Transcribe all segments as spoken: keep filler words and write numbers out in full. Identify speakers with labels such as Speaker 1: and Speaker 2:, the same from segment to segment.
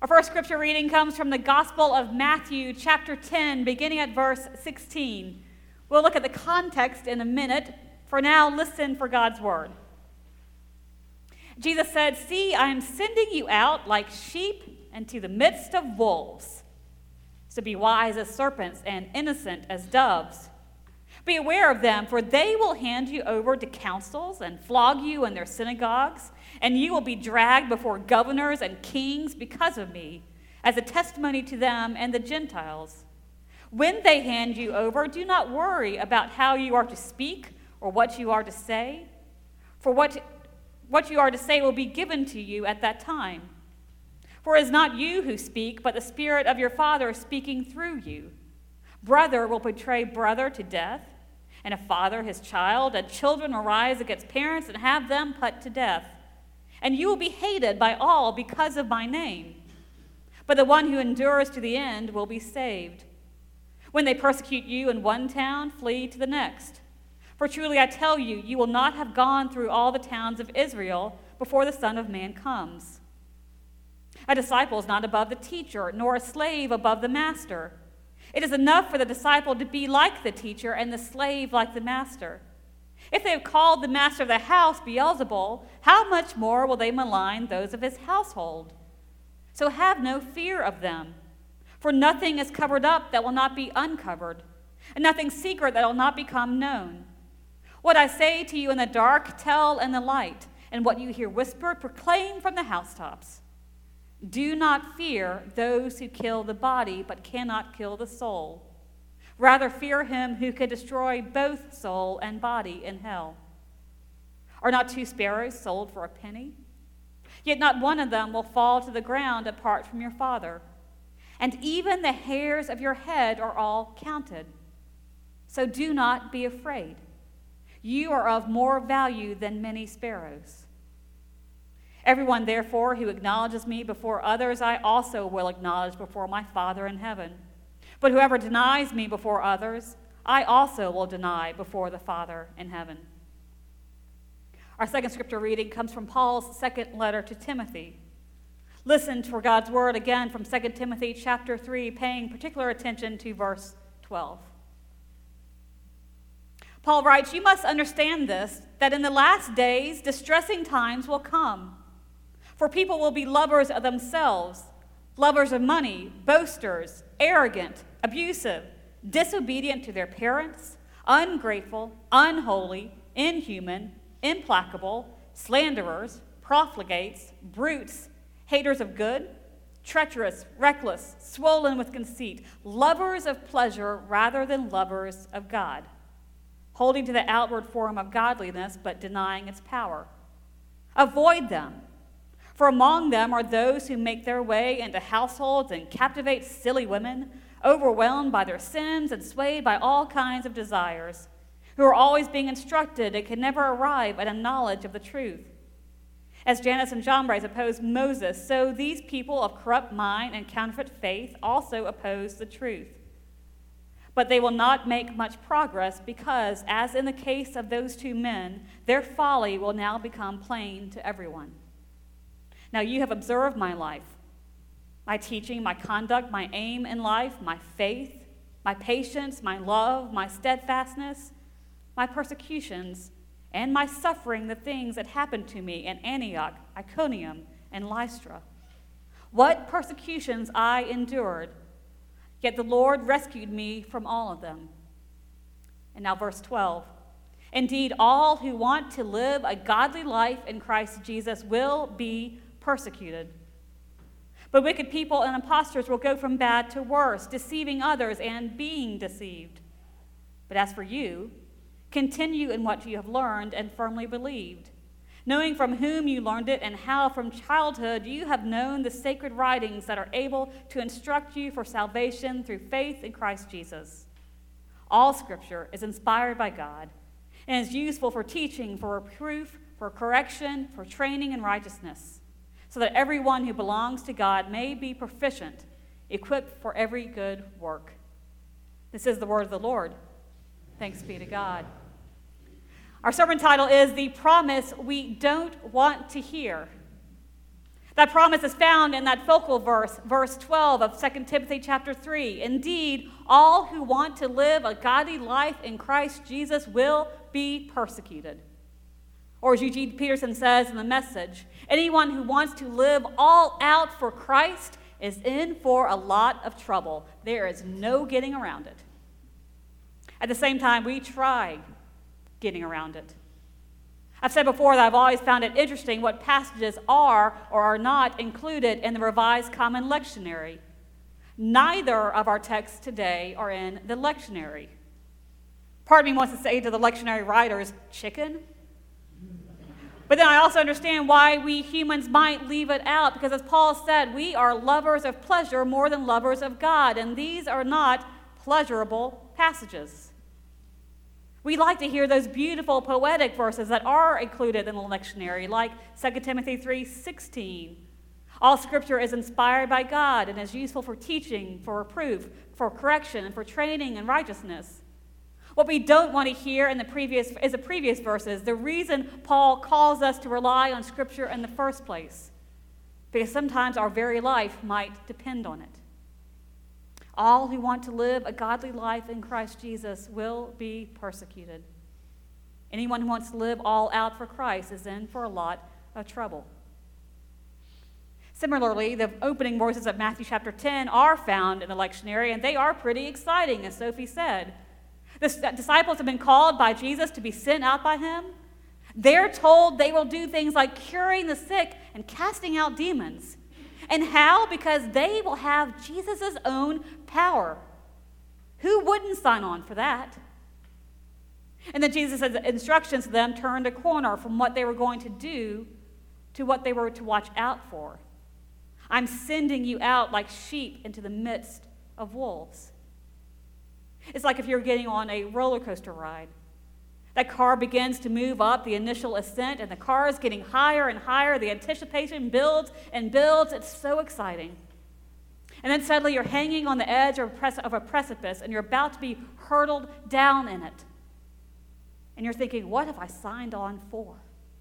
Speaker 1: Our first scripture reading comes from the Gospel of Matthew, chapter ten, beginning at verse sixteen. We'll look at the context in a minute. For now, listen for God's word. Jesus said, "See, I am sending you out like sheep into the midst of wolves. So be wise as serpents and innocent as doves. Be aware of them, for they will hand you over to councils and flog you in their synagogues, and you will be dragged before governors and kings because of me, as a testimony to them and the Gentiles. When they hand you over, do not worry about how you are to speak or what you are to say, for what, what you are to say will be given to you at that time. For it is not you who speak, but the Spirit of your Father speaking through you. Brother will betray brother to death, and a father his child, and children will rise against parents and have them put to death. And you will be hated by all because of my name. But the one who endures to the end will be saved. When they persecute you in one town, flee to the next. For truly I tell you, you will not have gone through all the towns of Israel before the Son of Man comes. A disciple is not above the teacher, nor a slave above the master. It is enough for the disciple to be like the teacher and the slave like the master. If they have called the master of the house Beelzebul, how much more will they malign those of his household? So have no fear of them, for nothing is covered up that will not be uncovered, and nothing secret that will not become known. What I say to you in the dark, tell in the light, and what you hear whispered, proclaim from the housetops. Do not fear those who kill the body, but cannot kill the soul. Rather fear him who can destroy both soul and body in hell. Are not two sparrows sold for a penny? Yet not one of them will fall to the ground apart from your Father. And even the hairs of your head are all counted. So do not be afraid. You are of more value than many sparrows. Everyone, therefore, who acknowledges me before others, I also will acknowledge before my Father in heaven. But whoever denies me before others, I also will deny before the Father in heaven." Our second scripture reading comes from Paul's second letter to Timothy. Listen for God's word again from Second Timothy chapter three, paying particular attention to verse twelve. Paul writes, "You must understand this, that in the last days distressing times will come. For people will be lovers of themselves, lovers of money, boasters, arrogant, abusive, disobedient to their parents, ungrateful, unholy, inhuman, implacable, slanderers, profligates, brutes, haters of good, treacherous, reckless, swollen with conceit, lovers of pleasure rather than lovers of God, holding to the outward form of godliness but denying its power. Avoid them. For among them are those who make their way into households and captivate silly women, overwhelmed by their sins and swayed by all kinds of desires, who are always being instructed and can never arrive at a knowledge of the truth. As Jannes and Jambres opposed Moses, so these people of corrupt mind and counterfeit faith also oppose the truth. But they will not make much progress because, as in the case of those two men, their folly will now become plain to everyone. Now you have observed my life, my teaching, my conduct, my aim in life, my faith, my patience, my love, my steadfastness, my persecutions, and my suffering, the things that happened to me in Antioch, Iconium, and Lystra. What persecutions I endured, yet the Lord rescued me from all of them." And now verse twelve. "Indeed, all who want to live a godly life in Christ Jesus will be persecuted. But wicked people and impostors will go from bad to worse, deceiving others and being deceived. But as for you, continue in what you have learned and firmly believed, knowing from whom you learned it and how from childhood you have known the sacred writings that are able to instruct you for salvation through faith in Christ Jesus. All Scripture is inspired by God and is useful for teaching, for reproof, for correction, for training in righteousness, so that everyone who belongs to God may be proficient, equipped for every good work." This is the word of the Lord. Thanks be to God. Our sermon title is "The Promise We Don't Want to Hear." That promise is found in that focal verse, verse twelve of Second Timothy chapter three. Indeed, all who want to live a godly life in Christ Jesus will be persecuted. Or as Eugene Peterson says in the Message, anyone who wants to live all out for Christ is in for a lot of trouble. There is no getting around it. At the same time, we try getting around it. I've said before that I've always found it interesting what passages are or are not included in the Revised Common Lectionary. Neither of our texts today are in the lectionary. Part of me wants to say to the lectionary writers, chicken? But then I also understand why we humans might leave it out, because as Paul said, we are lovers of pleasure more than lovers of God, and these are not pleasurable passages. We like to hear those beautiful poetic verses that are included in the lectionary, like Second Timothy three sixteen. All Scripture is inspired by God and is useful for teaching, for reproof, for correction, and for training in righteousness. What we don't want to hear in the previous is the previous verses, the reason Paul calls us to rely on Scripture in the first place, because sometimes our very life might depend on it. All who want to live a godly life in Christ Jesus will be persecuted. Anyone who wants to live all out for Christ is in for a lot of trouble. Similarly, the opening verses of Matthew chapter ten are found in the lectionary, and they are pretty exciting, as Sophie said. The disciples have been called by Jesus to be sent out by him. They're told they will do things like curing the sick and casting out demons. And how? Because they will have Jesus' own power. Who wouldn't sign on for that? And then Jesus' instructions to them turned a corner from what they were going to do to what they were to watch out for. I'm sending you out like sheep into the midst of wolves. It's like if you're getting on a roller coaster ride. That car begins to move up the initial ascent, and the car is getting higher and higher. The anticipation builds and builds. It's so exciting. And then suddenly you're hanging on the edge of a precipice, and you're about to be hurtled down in it. And you're thinking, what have I signed on for?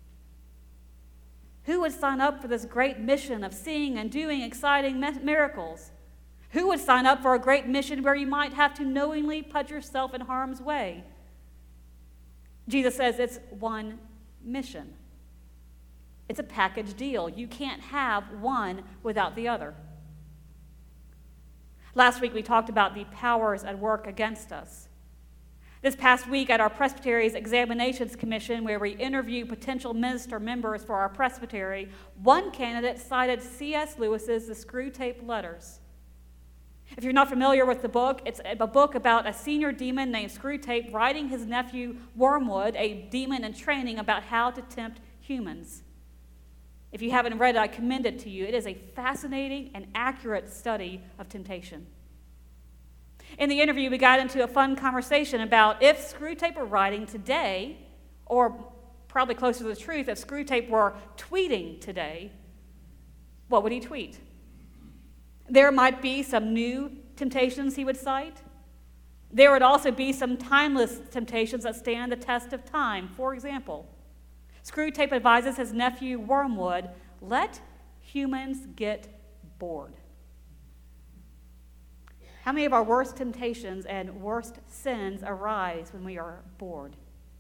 Speaker 1: Who would sign up for this great mission of seeing and doing exciting miracles? Who would sign up for a great mission where you might have to knowingly put yourself in harm's way? Jesus says it's one mission. It's a package deal. You can't have one without the other. Last week we talked about the powers at work against us. This past week at our Presbytery's Examinations Commission, where we interview potential minister members for our presbytery, one candidate cited C S Lewis's The Screwtape Letters. If you're not familiar with the book, it's a book about a senior demon named Screwtape writing his nephew Wormwood, a demon in training, about how to tempt humans. If you haven't read it, I commend it to you. It is a fascinating and accurate study of temptation. In the interview, we got into a fun conversation about if Screwtape were writing today, or probably closer to the truth, if Screwtape were tweeting today, what would he tweet? There might be some new temptations he would cite. There would also be some timeless temptations that stand the test of time. For example, Screwtape advises his nephew Wormwood, let humans get bored. How many of our worst temptations and worst sins arise when we are bored?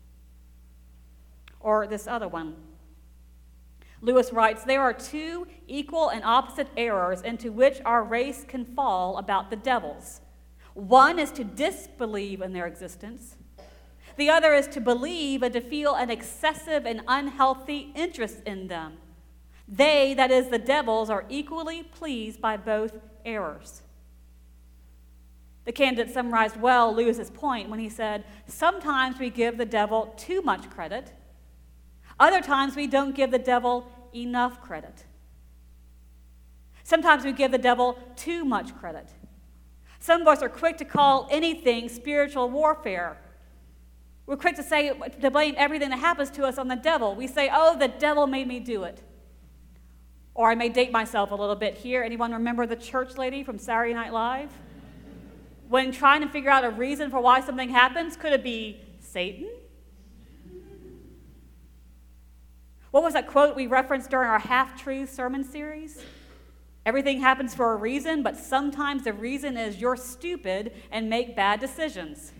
Speaker 1: Or this other one. Lewis writes, there are two equal and opposite errors into which our race can fall about the devils. One is to disbelieve in their existence. The other is to believe and to feel an excessive and unhealthy interest in them. They, that is, the devils, are equally pleased by both errors. The candidate summarized well Lewis's point when he said, sometimes we give the devil too much credit. Other times we don't give the devil enough credit. Sometimes we give the devil too much credit. Some of us are quick to call anything spiritual warfare. We're quick to say, to blame everything that happens to us on the devil. We say, oh, the devil made me do it. Or I may date myself a little bit here. Anyone remember the church lady from Saturday Night Live? When trying to figure out a reason for why something happens, could it be Satan? What was that quote we referenced during our Half-Truth sermon series? Everything happens for a reason, but sometimes the reason is you're stupid and make bad decisions.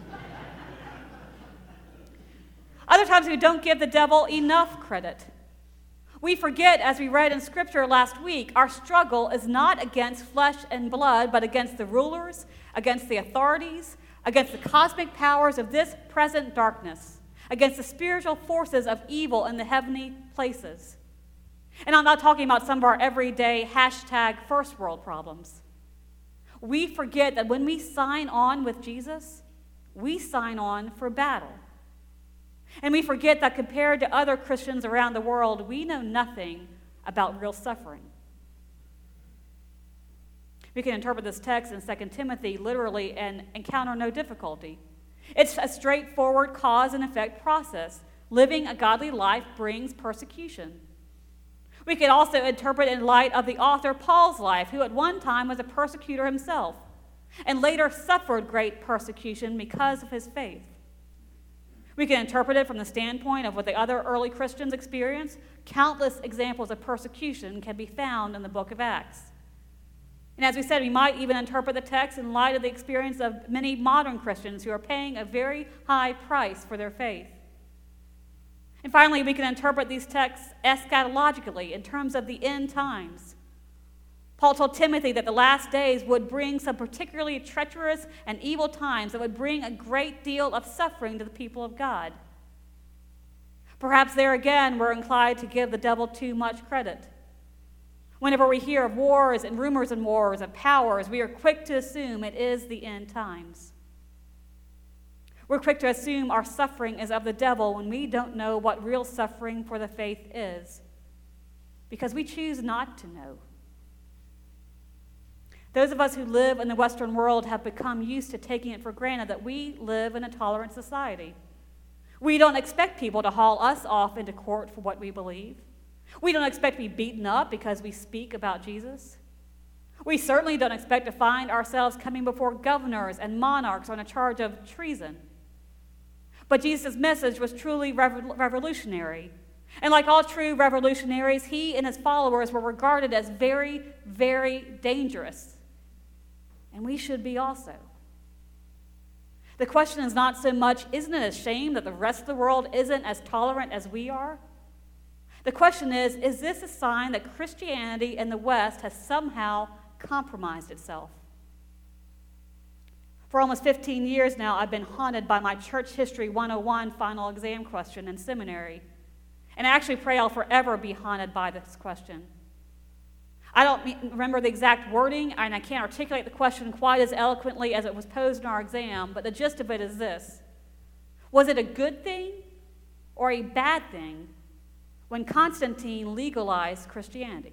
Speaker 1: Other times we don't give the devil enough credit. We forget, as we read in Scripture last week, our struggle is not against flesh and blood, but against the rulers, against the authorities, against the cosmic powers of this present darkness, against the spiritual forces of evil in the heavenly places. And I'm not talking about some of our everyday hashtag first world problems. We forget that when we sign on with Jesus, we sign on for battle. And we forget that compared to other Christians around the world, we know nothing about real suffering. We can interpret this text in Second Timothy literally and encounter no difficulty. It's a straightforward cause and effect process. Living a godly life brings persecution. We can also interpret in light of the author Paul's life, who at one time was a persecutor himself and later suffered great persecution because of his faith. We can interpret it from the standpoint of what the other early Christians experienced. Countless examples of persecution can be found in the book of Acts. And as we said, we might even interpret the text in light of the experience of many modern Christians who are paying a very high price for their faith. And finally, we can interpret these texts eschatologically in terms of the end times. Paul told Timothy that the last days would bring some particularly treacherous and evil times that would bring a great deal of suffering to the people of God. Perhaps there again we're inclined to give the devil too much credit. Whenever we hear of wars and rumors of wars and powers, we are quick to assume it is the end times. We're quick to assume our suffering is of the devil when we don't know what real suffering for the faith is, because we choose not to know. Those of us who live in the Western world have become used to taking it for granted that we live in a tolerant society. We don't expect people to haul us off into court for what we believe. We don't expect to be beaten up because we speak about Jesus. We certainly don't expect to find ourselves coming before governors and monarchs on a charge of treason. But Jesus' message was truly revo- revolutionary. And like all true revolutionaries, he and his followers were regarded as very, very dangerous. And we should be also. The question is not so much, isn't it a shame that the rest of the world isn't as tolerant as we are? The question is, is this a sign that Christianity in the West has somehow compromised itself? For almost fifteen years now, I've been haunted by my Church History one oh one final exam question in seminary. And I actually pray I'll forever be haunted by this question. I don't remember the exact wording, and I can't articulate the question quite as eloquently as it was posed in our exam, but the gist of it is this. Was it a good thing or a bad thing when Constantine legalized Christianity?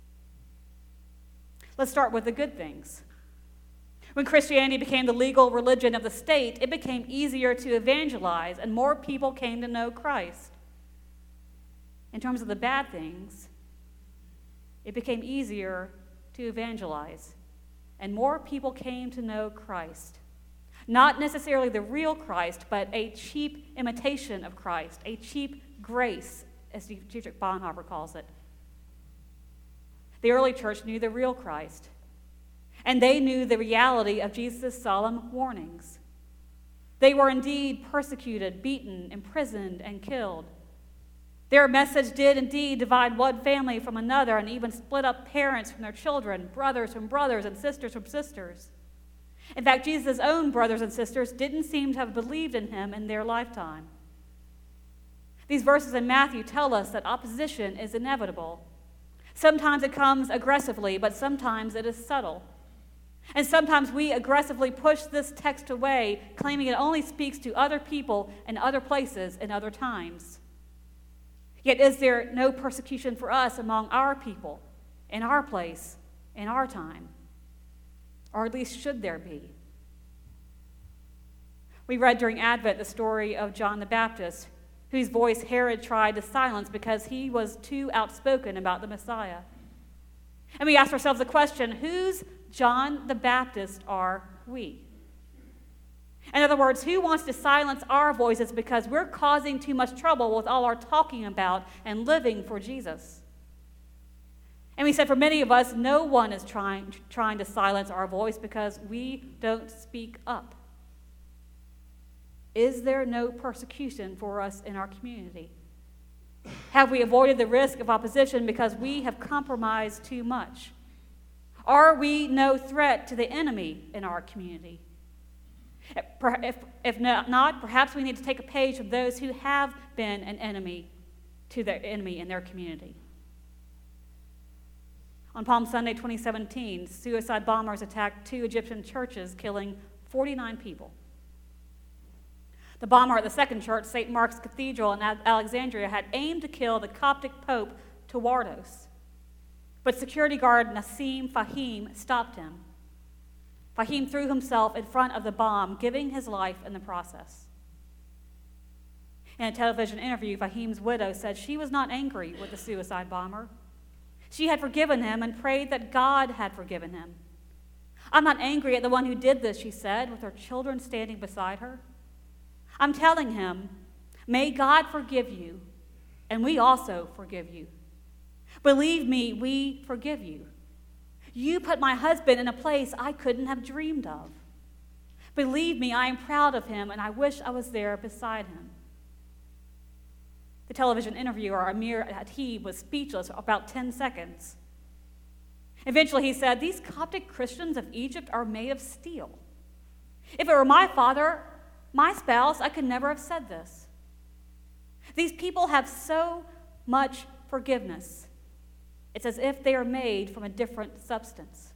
Speaker 1: Let's start with the good things. When Christianity became the legal religion of the state, it became easier to evangelize, and more people came to know Christ. In terms of the bad things, it became easier to evangelize, and more people came to know Christ. Not necessarily the real Christ, but a cheap imitation of Christ, a cheap grace, as Dietrich Bonhoeffer calls it. The early church knew the real Christ, and they knew the reality of Jesus' solemn warnings. They were indeed persecuted, beaten, imprisoned, and killed. Their message did indeed divide one family from another and even split up parents from their children, brothers from brothers, and sisters from sisters. In fact, Jesus' own brothers and sisters didn't seem to have believed in him in their lifetime. These verses in Matthew tell us that opposition is inevitable. Sometimes it comes aggressively, but sometimes it is subtle. And sometimes we aggressively push this text away, claiming it only speaks to other people and other places and other times. Yet is there no persecution for us among our people, in our place, in our time? Or at least should there be? We read during Advent the story of John the Baptist, whose voice Herod tried to silence because he was too outspoken about the Messiah. And we ask ourselves the question, whose John the Baptist are we? In other words, who wants to silence our voices because we're causing too much trouble with all our talking about and living for Jesus? And we said for many of us, no one is trying, trying to silence our voice because we don't speak up. Is there no persecution for us in our community? Have we avoided the risk of opposition because we have compromised too much? Are we no threat to the enemy in our community? If, if not, perhaps we need to take a page from those who have been an enemy to their enemy in their community. On Palm Sunday twenty seventeen, suicide bombers attacked two Egyptian churches, killing forty-nine people. The bomber at the second church, Saint Mark's Cathedral in Alexandria, had aimed to kill the Coptic Pope Tewardos, but security guard Nassim Fahim stopped him. Fahim threw himself in front of the bomb, giving his life in the process. In a television interview, Fahim's widow said she was not angry with the suicide bomber. She had forgiven him and prayed that God had forgiven him. I'm not angry at the one who did this, she said, with her children standing beside her. I'm telling him, may God forgive you, and we also forgive you. Believe me, we forgive you. You put my husband in a place I couldn't have dreamed of. Believe me, I am proud of him, and I wish I was there beside him. The television interviewer, Amir Hatib, was speechless for about ten seconds. Eventually he said, these Coptic Christians of Egypt are made of steel. If it were my father, my spouse, I could never have said this. These people have so much forgiveness. It's as if they are made from a different substance.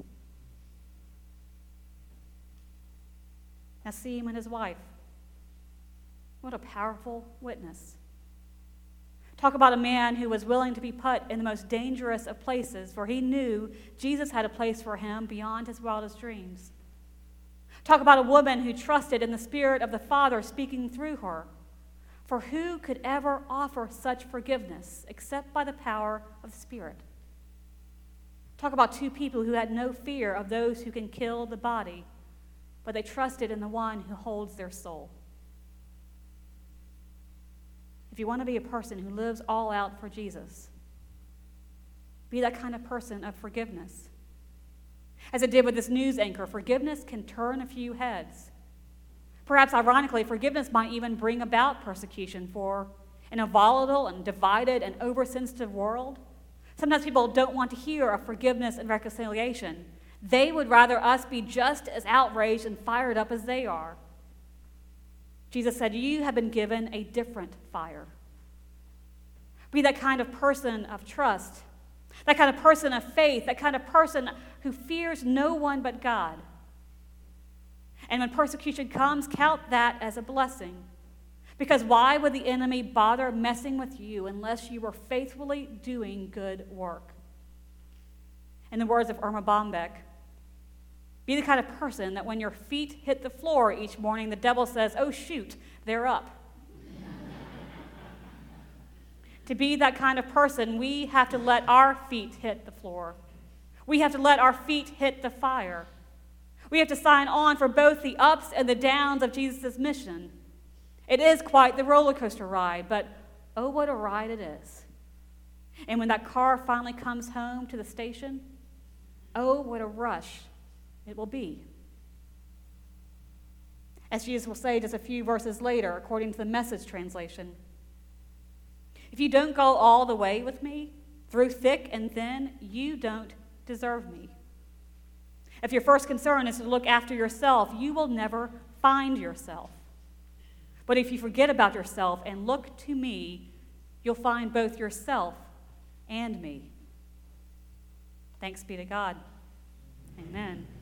Speaker 1: Nassim and his wife. What a powerful witness. Talk about a man who was willing to be put in the most dangerous of places, for he knew Jesus had a place for him beyond his wildest dreams. Talk about a woman who trusted in the Spirit of the Father speaking through her. For who could ever offer such forgiveness except by the power of the Spirit? Talk about two people who had no fear of those who can kill the body, but they trusted in the one who holds their soul. If you want to be a person who lives all out for Jesus, be that kind of person of forgiveness. As it did with this news anchor, forgiveness can turn a few heads. Perhaps ironically, forgiveness might even bring about persecution, for in a volatile and divided and oversensitive world, sometimes people don't want to hear of forgiveness and reconciliation. They would rather us be just as outraged and fired up as they are. Jesus said, you have been given a different fire. Be that kind of person of trust, that kind of person of faith, that kind of person who fears no one but God. And when persecution comes, count that as a blessing. Because why would the enemy bother messing with you unless you were faithfully doing good work? In the words of Irma Bombeck, be the kind of person that when your feet hit the floor each morning, the devil says, oh, shoot, they're up. To be that kind of person, we have to let our feet hit the floor. We have to let our feet hit the fire. We have to sign on for both the ups and the downs of Jesus' mission. It is quite the roller coaster ride, but oh, what a ride it is. And when that car finally comes home to the station, oh, what a rush it will be. As Jesus will say just a few verses later, according to the Message translation, if you don't go all the way with me, through thick and thin, you don't deserve me. If your first concern is to look after yourself, you will never find yourself. But if you forget about yourself and look to me, you'll find both yourself and me. Thanks be to God. Amen.